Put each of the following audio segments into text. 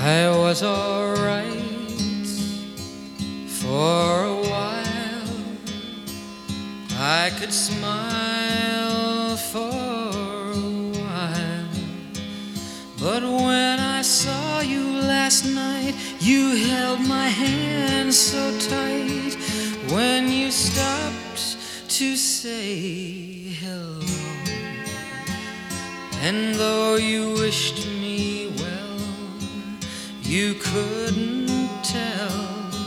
I was alright for a while. I could smile for a while. But when I saw you last night, you held my hand so tight. When you stopped to say hello, and though you wished me well, you couldn't tell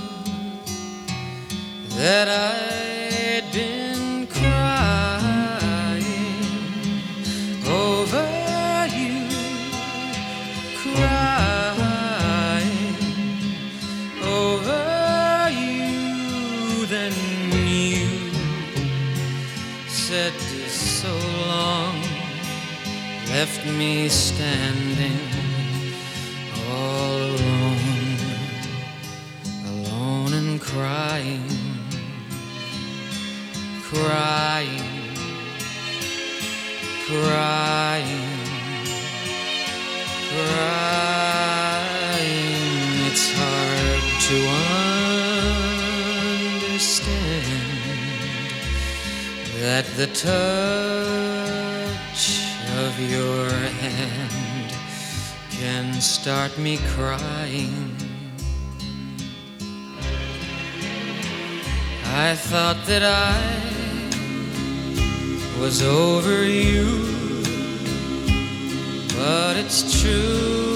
that I'd been crying over you, crying over you. Then you said so long, left me standing all alone, alone and crying, crying, crying, crying. It's hard to understand that the touch of your hand can start me crying. I thought that I was over you, but it's true,